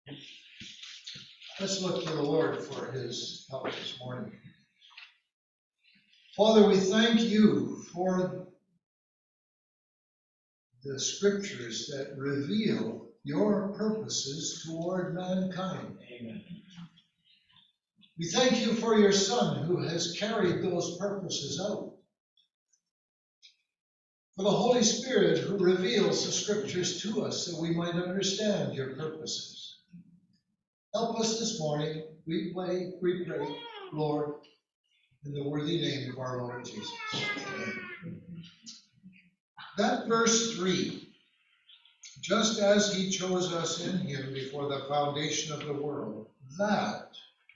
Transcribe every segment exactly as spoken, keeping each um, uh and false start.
Let's look to the Lord for his help this morning. Father, we thank you for the scriptures that reveal your purposes toward mankind. Amen. We thank you for your Son who has carried those purposes out. For the Holy Spirit who reveals the scriptures to us that we might understand your purposes. Help us this morning, we pray, we pray, Lord, in the worthy name of our Lord Jesus. Amen. That verse three, just as he chose us in him before the foundation of the world, that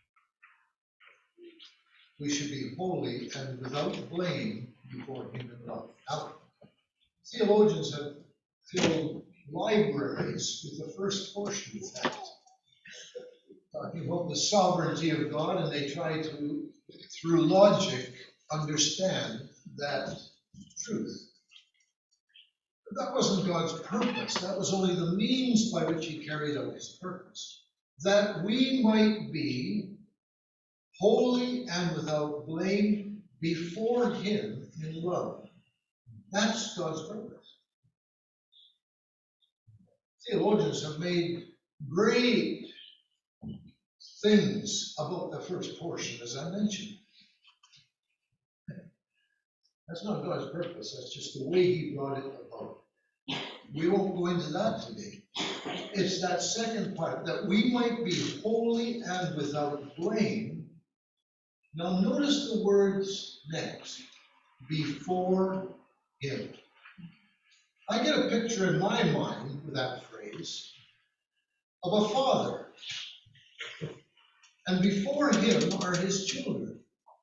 we should be holy and without blame before him in love. Now, theologians have filled libraries with the first portion of that, talking about the sovereignty of God, and they try to, through logic, understand that truth. But that wasn't God's purpose. That was only the means by which he carried out his purpose. That we might be holy and without blame before him in love. That's God's purpose. Theologians have made great things about the first portion, as I mentioned. That's not God's purpose, that's just the way he brought it about. We won't go into that today. It's that second part, that we might be holy and without blame. Now notice the words next, before him. I get a picture in my mind with that phrase of a father. And before him are his children.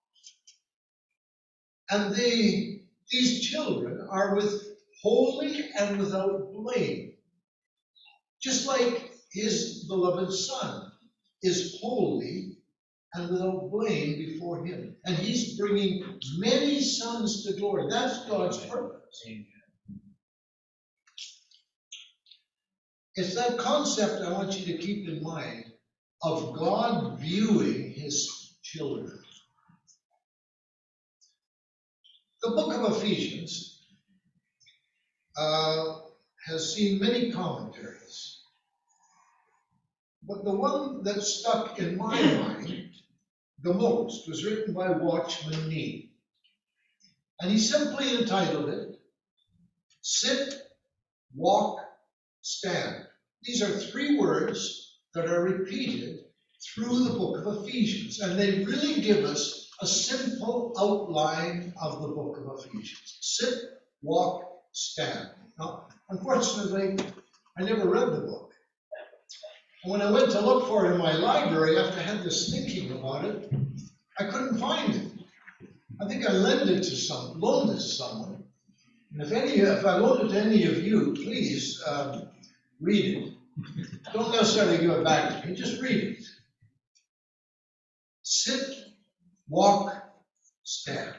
And they, these children are with holy and without blame. Just like his beloved son is holy and without blame before him. And he's bringing many sons to glory. That's God's purpose. Amen. It's that concept I want you to keep in mind of God viewing his children. The book of Ephesians uh, has seen many commentaries, but the one that stuck in my mind the most was written by Watchman Nee. And he simply entitled it, Sit, Walk, Stand. These are three words that are repeated through the book of Ephesians, and they really give us a simple outline of the book of Ephesians. Sit, walk, stand. Now, unfortunately, I never read the book. And when I went to look for it in my library after I had this thinking about it, I couldn't find it. I think I lent it to some, loaned it to someone. And if any, if I loaned it to any of you, please um, read it. Don't necessarily give it back to me, just read it. Sit, walk, stand.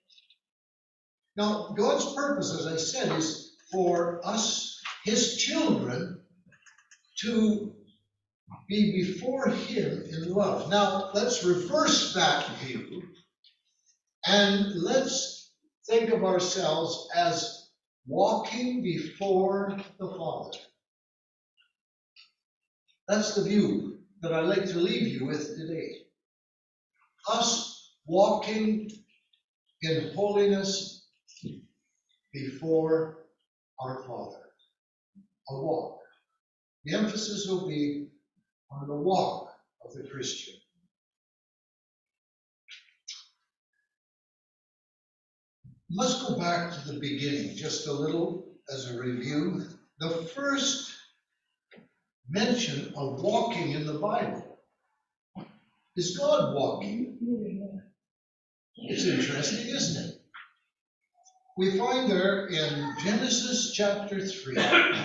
Now, God's purpose, as I said, is for us, his children, to be before him in love. Now, let's reverse that view and let's think of ourselves as walking before the Father. That's the view that I'd like to leave you with today. Us walking in holiness before our Father. A walk. The emphasis will be on the walk of the Christian. Let's go back to the beginning, just a little as a review. The first mention of walking in the Bible is God walking. It's interesting, isn't it? We find there in Genesis chapter three,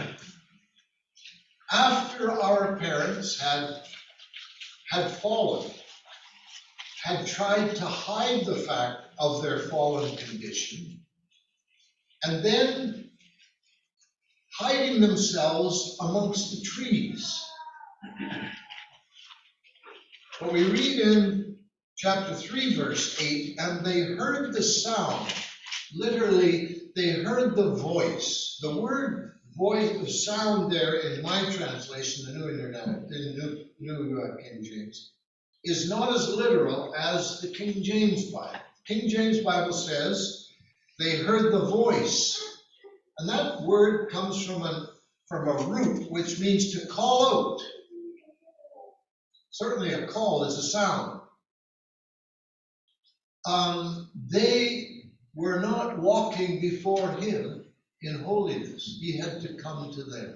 after our parents had, had fallen, had tried to hide the fact of their fallen condition, and then hiding themselves amongst the trees But we read in chapter three, verse eight, and they heard the sound. Literally, they heard the voice. The word voice, the sound there in my translation, the New Internet, the New, New uh, King James, is not as literal as the King James Bible. King James Bible says they heard the voice. And that word comes from a, from a root which means to call out. Certainly a call is a sound. Um, they were not walking before him in holiness. He had to come to them.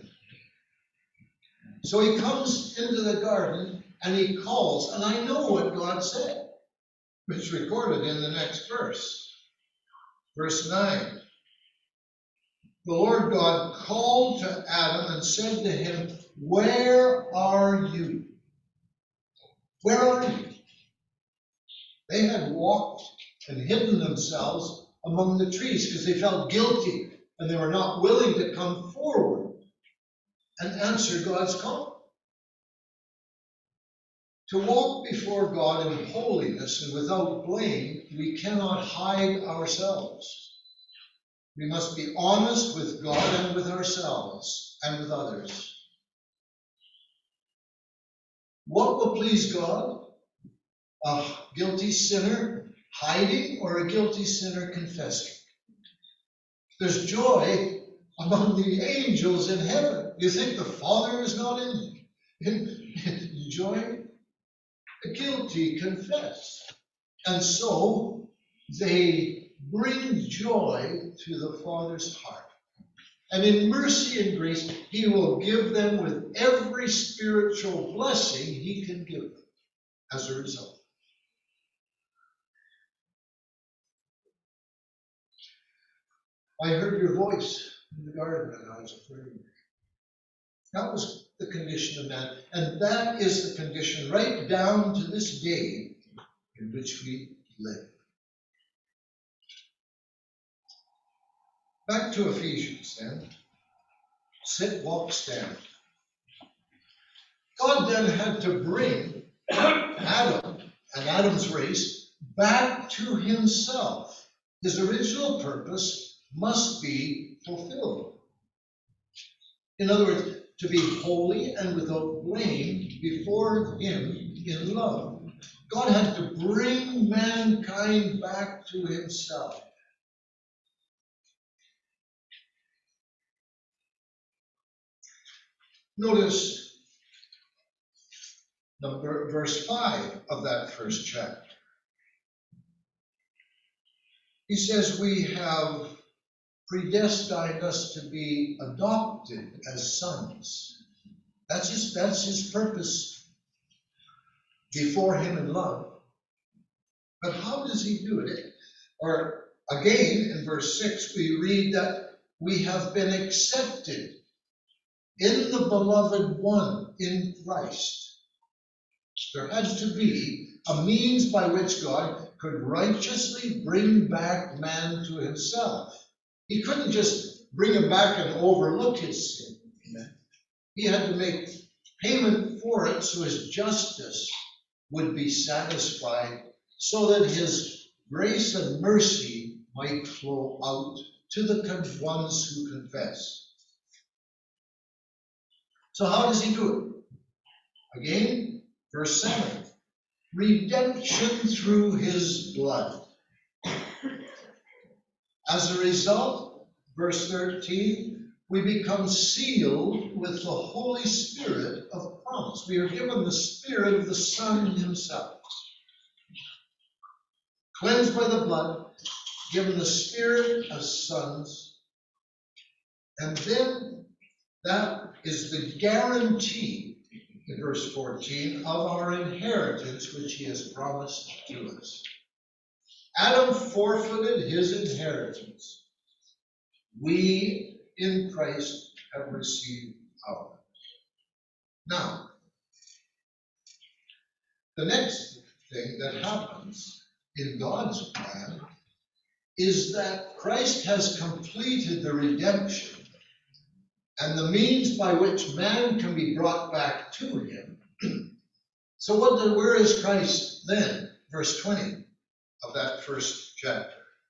So he comes into the garden and he calls, and I know what God said. It's recorded in the next verse. Verse nine. The Lord God called to Adam and said to him, "Where are you?" Where are you? They had walked and hidden themselves among the trees because they felt guilty and they were not willing to come forward and answer God's call. To walk before God in holiness and without blame, we cannot hide ourselves. We must be honest with God and with ourselves and with others. What will please God? A guilty sinner hiding or a guilty sinner confessing? There's joy among the angels in heaven. You think the Father is not in, in, in joy? The guilty confess. And so they bring joy to the Father's heart. And in mercy and grace, he will give them with every spiritual blessing he can give them as a result. I heard your voice in the garden and I was afraid. That was the condition of man. And that is the condition right down to this day in which we live. Back to Ephesians then. Sit, walk, stand. God then had to bring Adam and Adam's race back to himself. His original purpose must be fulfilled. In other words, to be holy and without blame before him in love. God had to bring mankind back to himself. Notice number, verse five of that first chapter. He says, we have predestined us to be adopted as sons. That's his, that's his purpose before him in love. But how does he do it? Or again, in verse six, we read that we have been accepted in the beloved one, in Christ. There had to be a means by which God could righteously bring back man to himself. He couldn't just bring him back and overlook his sin. Amen. He had to make payment for it so his justice would be satisfied, so that his grace and mercy might flow out to the ones who confess. So how does he do it? Again, verse seven. Redemption through his blood. As a result, verse thirteen, we become sealed with the Holy Spirit of promise. We are given the Spirit of the Son himself. Cleansed by the blood, given the Spirit as sons, and then that is the guarantee, in verse fourteen, of our inheritance which he has promised to us. Adam forfeited his inheritance. We in Christ have received ours. Now, the next thing that happens in God's plan is that Christ has completed the redemption and the means by which man can be brought back to him. So what did, where is Christ then? Verse twenty of that first chapter.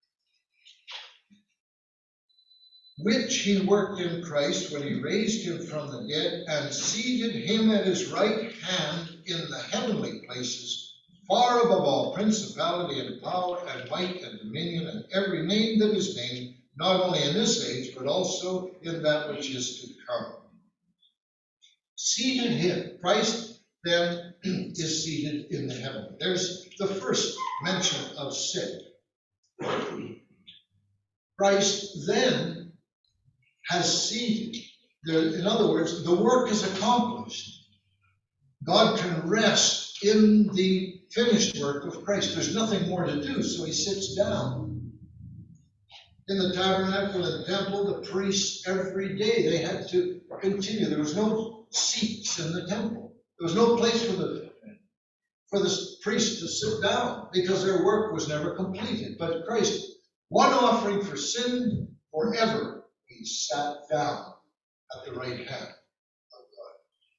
Which he worked in Christ when he raised him from the dead and seated him at his right hand in the heavenly places, far above all principality and power and might and dominion and every name that is named, not only in this age, but also in that which is to come. Seated him. Christ then is seated in the heaven. There's the first mention of sit. Christ then has seated. In other words, the work is accomplished. God can rest in the finished work of Christ. There's nothing more to do, so he sits down. In the tabernacle and temple, the priests every day, they had to continue. There was no seats in the temple. There was no place for the for the priests to sit down because their work was never completed. But Christ, one offering for sin forever, he sat down at the right hand of God.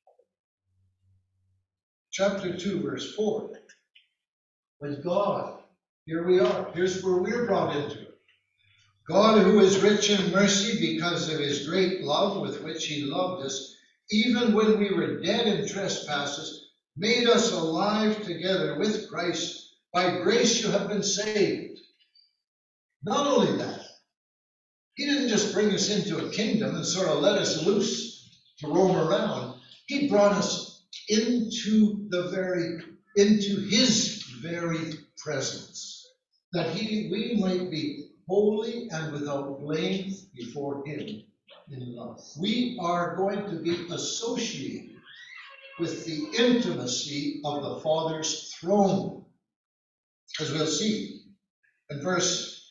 Chapter two, verse four. When God, here we are, here's where we're brought into it. God, who is rich in mercy because of his great love with which he loved us, even when we were dead in trespasses, made us alive together with Christ. By grace you have been saved. Not only that, he didn't just bring us into a kingdom and sort of let us loose to roam around. He brought us into the very, into his very presence, that he, we might be holy and without blame before him in love. We are going to be associated with the intimacy of the Father's throne, as we'll see in verse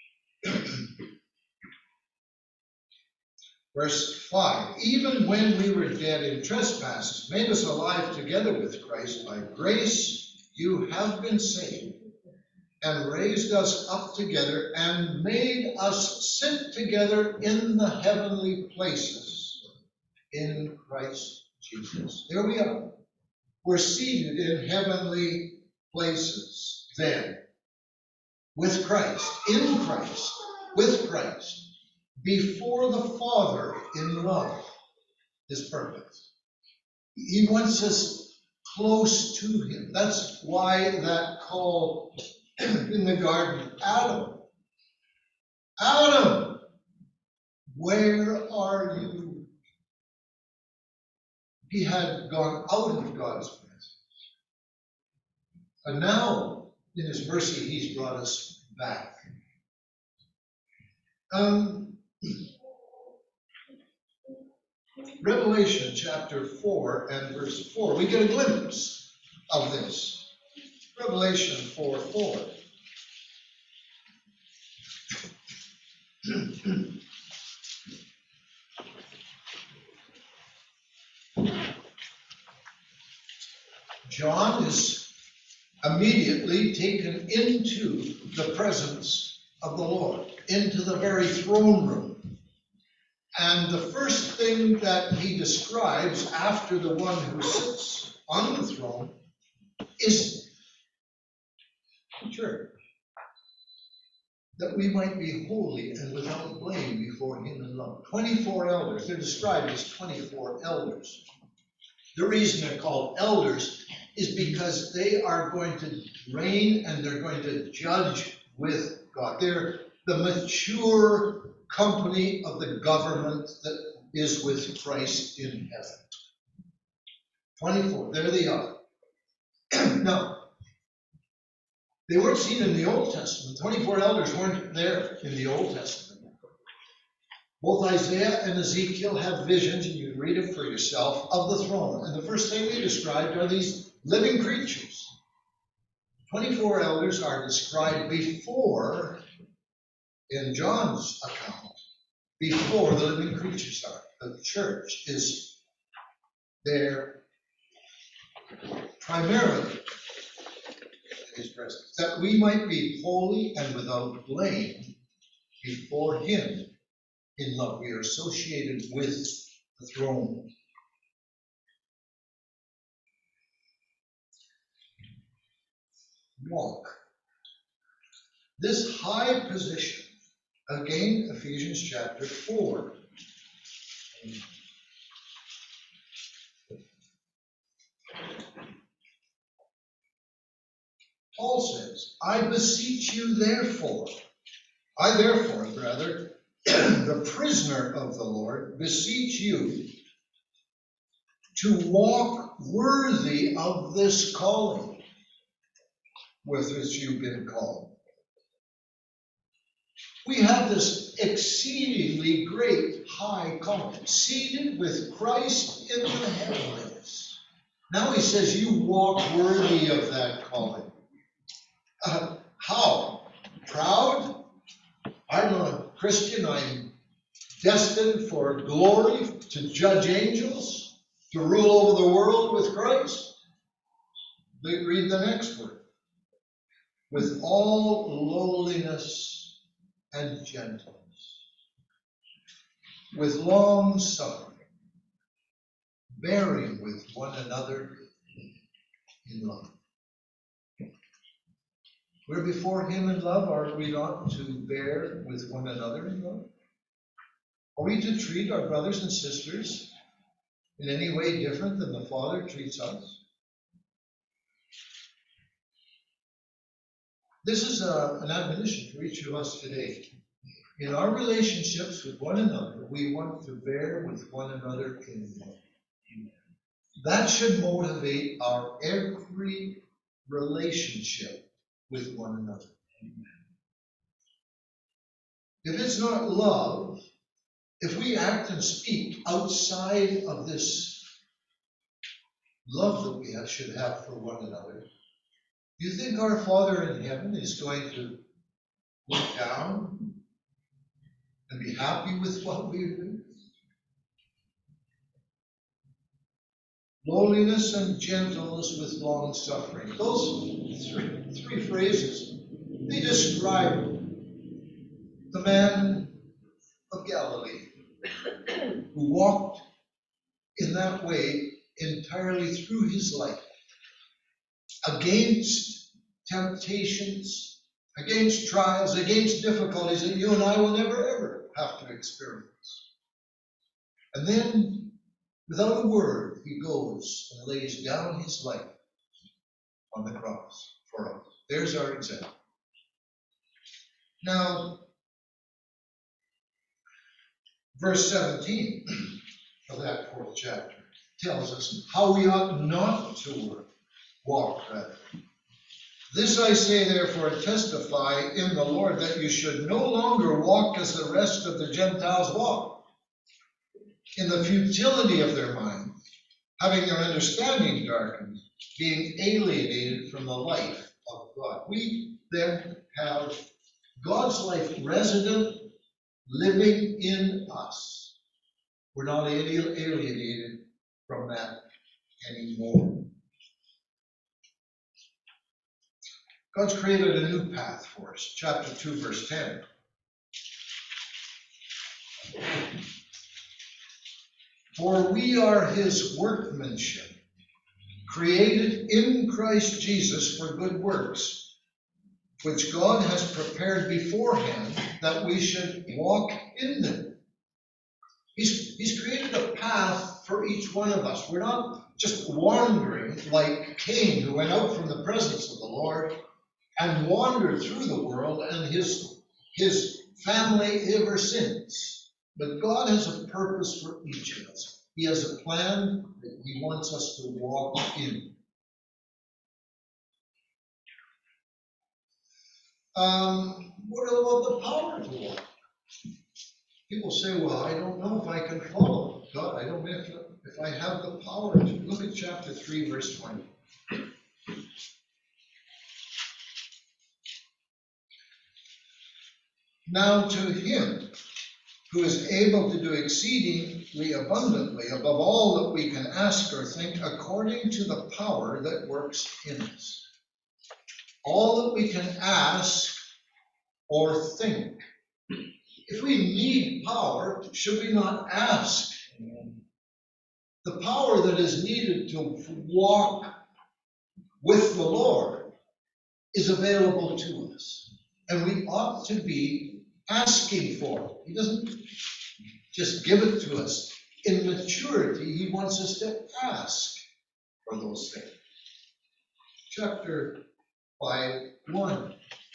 Verse five, even when we were dead in trespasses, made us alive together with Christ. By grace you have been saved, and raised us up together, and made us sit together in the heavenly places in Christ Jesus. There we are. We're seated in heavenly places then, with Christ, in Christ, with Christ. Before the Father in love is perfect. He wants us close to him. That's why that call in the garden, Adam, Adam, where are you? He had gone out of God's presence. And now, in his mercy, he's brought us back. Um, Revelation chapter four and verse four, we get a glimpse of this. Revelation four four. John is immediately taken into the presence of the Lord, into the very throne room. And the first thing that he describes after the one who sits on the throne is the church, that we might be holy and without blame before him in love. twenty-four elders, they're described as twenty-four elders. The reason they're called elders is because they are going to reign and they're going to judge with God. They're the mature company of the government that is with Christ in heaven. twenty-four, there they are. Now, they weren't seen in the Old Testament. twenty-four elders weren't there in the Old Testament. Both Isaiah and Ezekiel have visions, and you can read it for yourself, of the throne. And the first thing they described are these living creatures. twenty-four elders are described before, in John's account, before the living creatures are. The church is there primarily in his presence, that we might be holy and without blame before him in love. We are associated with the throne. Walk. This high position, again, Ephesians chapter four. Paul says, I beseech you therefore, I therefore, rather, the prisoner of the Lord, beseech you to walk worthy of this calling with which you've been called. We have this exceedingly great high calling, seated with Christ in the heavenlies. Now he says you walk worthy of that calling. Uh, how? Proud? I'm a Christian. I'm destined for glory, to judge angels, to rule over the world with Christ. Read the next word. With all lowliness and gentleness, with long suffering, bearing with one another in love. We're before him in love, are we not to bear with one another in love? Are we to treat our brothers and sisters in any way different than the Father treats us? This is a, an admonition for each of us today. In our relationships with one another, we want to bear with one another in love. That should motivate our every relationship with one another. If it's not love, if we act and speak outside of this love that we have, should have for one another, do you think our Father in heaven is going to look down and be happy with what we do? Lowliness and gentleness with long suffering. Those three, three phrases, they describe the man of Galilee who walked in that way entirely through his life, against temptations, against trials, against difficulties that you and I will never ever have to experience. And then, without a word, he goes and lays down his life on the cross for us. There's our example. Now, verse seventeen of that fourth chapter tells us how we ought not to work, walk rather. This I say, therefore, testify in the Lord, that you should no longer walk as the rest of the Gentiles walk, in the futility of their mind, having their understanding darkened, being alienated from the life of God. We then have God's life resident, living in us. We're not alienated from that anymore. God's created a new path for us. Chapter two, verse ten. For we are his workmanship, created in Christ Jesus for good works, which God has prepared beforehand that we should walk in them. He's, he's created a path for each one of us. We're not just wandering like Cain, who went out from the presence of the Lord and wandered through the world and his, his family ever since. But God has a purpose for each of us. He has a plan that he wants us to walk in. Um, what about the power to walk? People say, well, I don't know if I can follow God. I don't know if, if I have the power to. Look at chapter three, verse twenty. Now to him who is able to do exceedingly abundantly above all that we can ask or think, according to the power that works in us. All that we can ask or think If we need power, should we not ask? The power that is needed to walk with the Lord is available to us. And we ought to be asking for it. He doesn't just give it to us. In maturity, he wants us to ask for those things. Chapter five, one.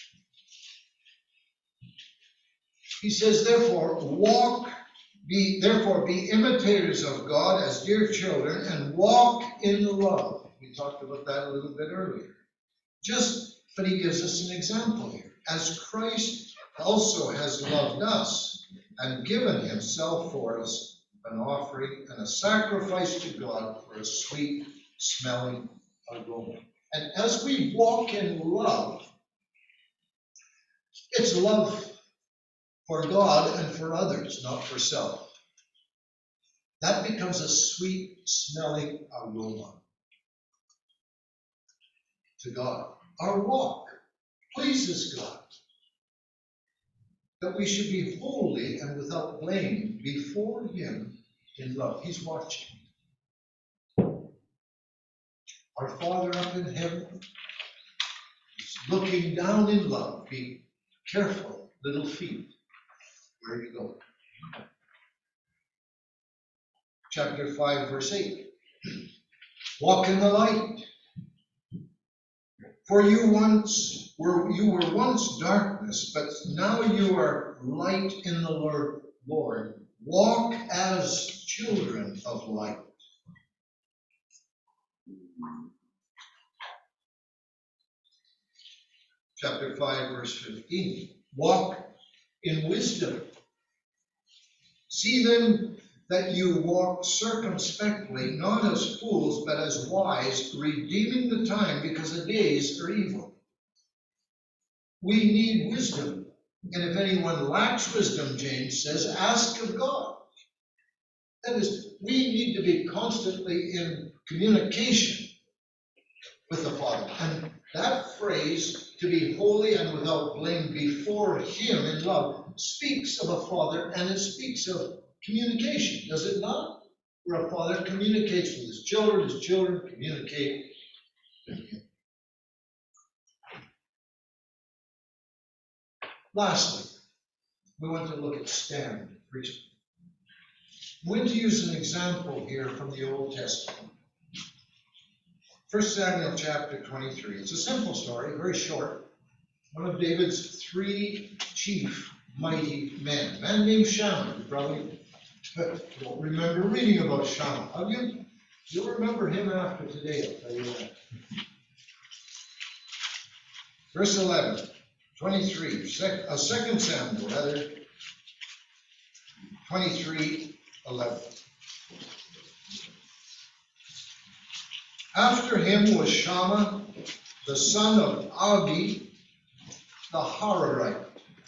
He says, therefore, walk, be, therefore be imitators of God as dear children, and walk in love. We talked about that a little bit earlier. Just, but he gives us an example here. As Christ also has loved us and given himself for us, an offering and a sacrifice to God for a sweet smelling aroma. And as we walk in love, it's love for God and for others, not for self. That becomes a sweet smelling aroma to God. Our walk pleases God. That we should be holy and without blame before him in love. He's watching. Our Father up in heaven is looking down in love. Be careful, little feet, where you go. Chapter five, verse eight. Walk in the light. For you once were you were once darkness, but now you are light in the Lord. Lord. Walk as children of light. Chapter five, verse fifteen. Walk in wisdom. See then that you walk circumspectly, not as fools, but as wise, redeeming the time, because the days are evil. We need wisdom. And if anyone lacks wisdom, James says, ask of God. That is, we need to be constantly in communication with the Father. And that phrase, to be holy and without blame before him in love, speaks of a father, and it speaks of communication, does it not? Where a father communicates with his children, his children communicate with him. Lastly, we want to look at stand preaching. I'm going to use an example here from the Old Testament. First Samuel chapter twenty-three. It's a simple story, very short. One of David's three chief mighty men. A man named Shammah. You probably don't remember reading about Shammah, have you? You'll remember him after today, I'll tell you that. Verse eleven, twenty-three, sec, uh, Second Samuel, rather, twenty-three, eleven. After him was Shammah, the son of Agi, the Hararite.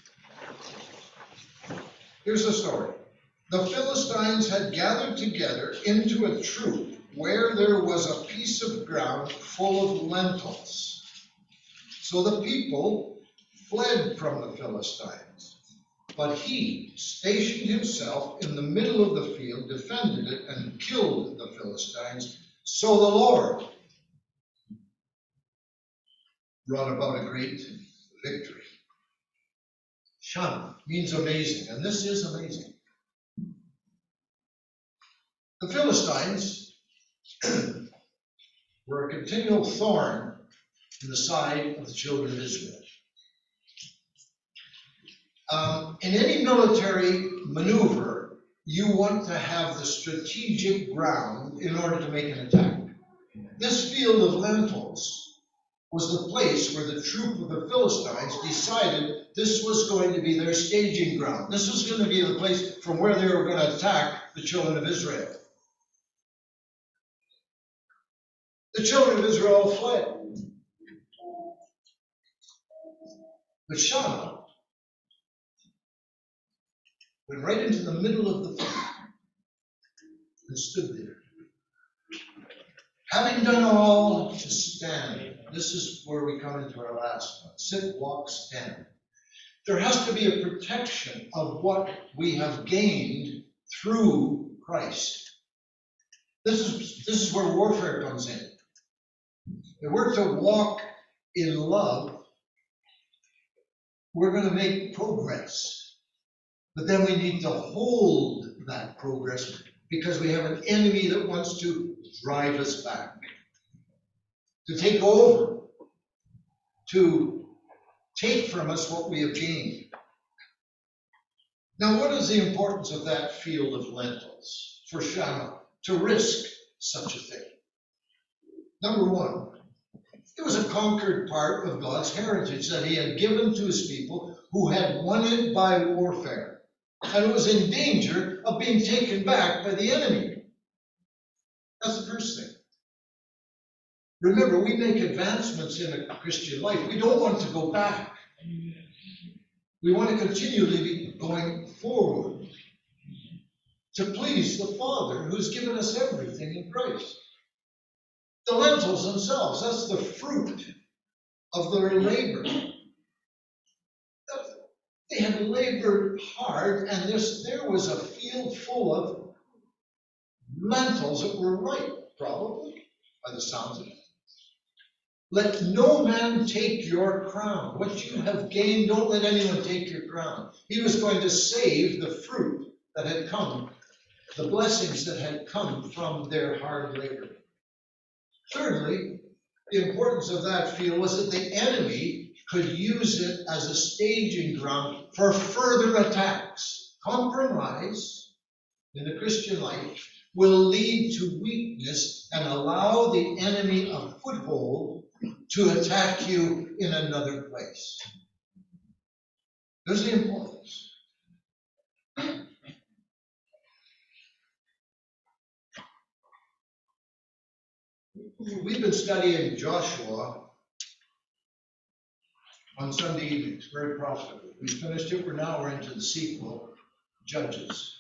Here's the story. The Philistines had gathered together into a troop where there was a piece of ground full of lentils. So the people fled from the Philistines. But he stationed himself in the middle of the field, defended it, and killed the Philistines. So the Lord brought about a great victory. Shammah means amazing, and this is amazing. The Philistines were a continual thorn in the side of the children of Israel. Um, in any military maneuver, you want to have the strategic ground in order to make an attack. This field of lentils was the place where the troop of the Philistines decided this was going to be their staging ground. This was going to be the place from where they were going to attack the children of Israel. The children of Israel fled. But Shammah went right into the middle of the field and stood there. Having done all to stand, this is where we come into our last one. Sit, walk, stand. There has to be a protection of what we have gained through Christ. This is, this is where warfare comes in. If we're to walk in love, we're going to make progress. But then we need to hold that progress because we have an enemy that wants to drive us back, to take over, to take from us what we have gained. Now, what is the importance of that field of lentils for Shammah to risk such a thing? Number one, it was a conquered part of God's heritage that he had given to his people who had won it by warfare. And it was in danger of being taken back by the enemy. That's the first thing. Remember, we make advancements in a Christian life. We don't want to go back. We want to continually be going forward to please the Father who's given us everything in Christ. The lentils themselves, that's the fruit of their labor. They had labored hard, and this, there was a field full of lentils that were ripe, probably, by the sounds of it. Let no man take your crown. What you have gained, don't let anyone take your crown. He was going to save the fruit that had come, the blessings that had come from their hard labor. Thirdly, the importance of that field was that the enemy could use it as a staging ground for further attacks. Compromise in the Christian life will lead to weakness and allow the enemy a foothold to attack you in another place. There's the importance. We've been studying Joshua on Sunday evenings, very profitably. We finished it, we're now we're into the sequel, Judges.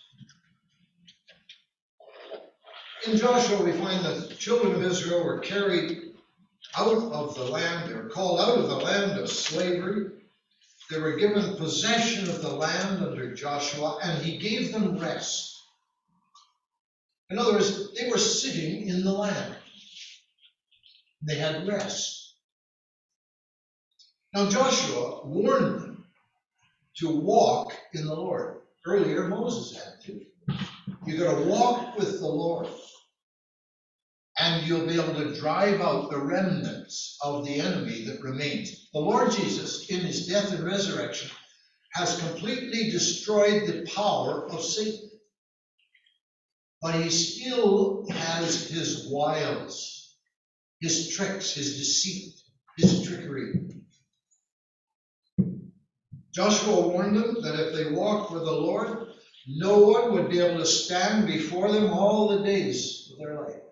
In Joshua, we find that the children of Israel were carried out of the land, they were called out of the land of slavery. They were given possession of the land under Joshua, and he gave them rest. In other words, they were sitting in the land. They had rest. Now Joshua warned them to walk in the Lord. Earlier, Moses had to. You've got to walk with the Lord, and you'll be able to drive out the remnants of the enemy that remains. The Lord Jesus, in his death and resurrection, has completely destroyed the power of Satan. But he still has his wiles, his tricks, his deceit, his trickery. Joshua warned them that if they walked with the Lord, no one would be able to stand before them all the days of their life.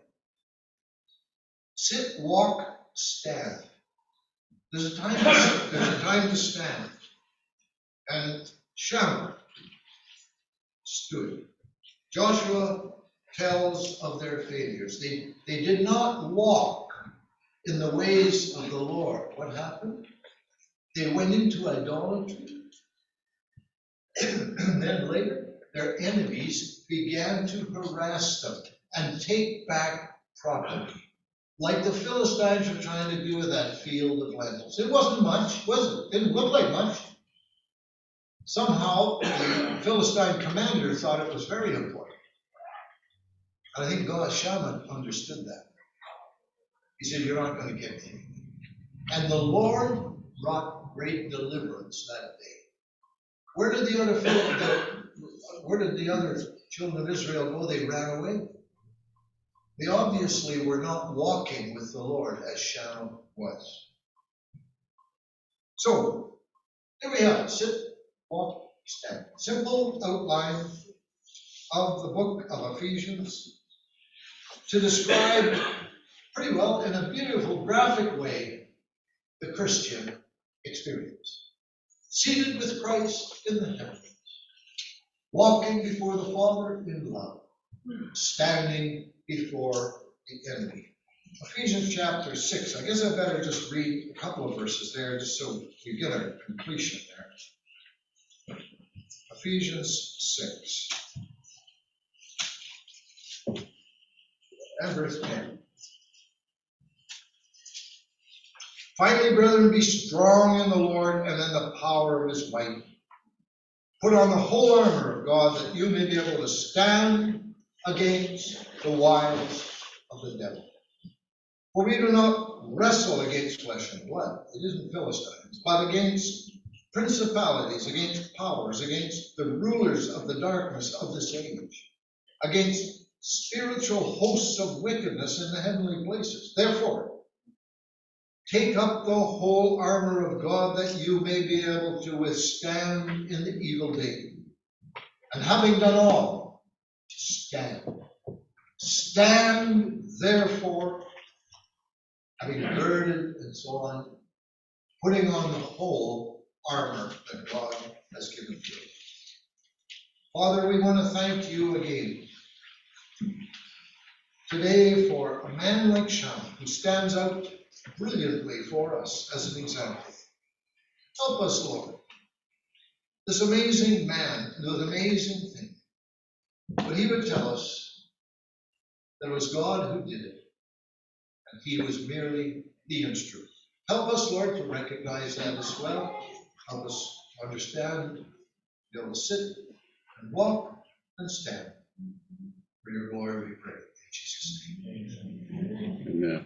Sit, walk, stand. There's a time to sit, there's a time to stand. And Shammah stood. Joshua tells of their failures. They, they did not walk in the ways of the Lord. What happened? They went into idolatry. And then later, their enemies began to harass them and take back property, like the Philistines were trying to do with that field of lentils. It wasn't much, was it? It didn't look like much. Somehow, the Philistine commander thought it was very important. I think God, Shammah, understood that. He said, you're not going to get anything. And the Lord brought great deliverance that day. Where did the other where did the other children of Israel go? They ran away. They obviously were not walking with the Lord as Shammah was. So, here we have it. Sit, walk, stand. Simple outline of the book of Ephesians to describe pretty well in a beautiful graphic way the Christian experience. Seated with Christ in the heavens, walking before the Father in love, standing before the enemy. Ephesians chapter six. I guess I better just read a couple of verses there just so we get a completion there. Ephesians six and verse ten. Finally, brethren, be strong in the Lord and in the power of his might. Put on the whole armor of God that you may be able to stand against the wiles of the devil. For we do not wrestle against flesh and blood, it isn't Philistines, but against principalities, against powers, against the rulers of the darkness of this age, against spiritual hosts of wickedness in the heavenly places. Therefore, take up the whole armor of God that you may be able to withstand in the evil day. And having done all, to stand. Stand, therefore, having girded and so on, putting on the whole armor that God has given to you. Father, we want to thank you again today for a man like Sean who stands out brilliantly for us as an example. Help us, Lord. This amazing man did an amazing thing. But he would tell us that it was God who did it, and he was merely the instrument. Help us, Lord, to recognize that as well. Help us understand, be able to sit and walk and stand. For your glory we pray. In Jesus' name. Amen.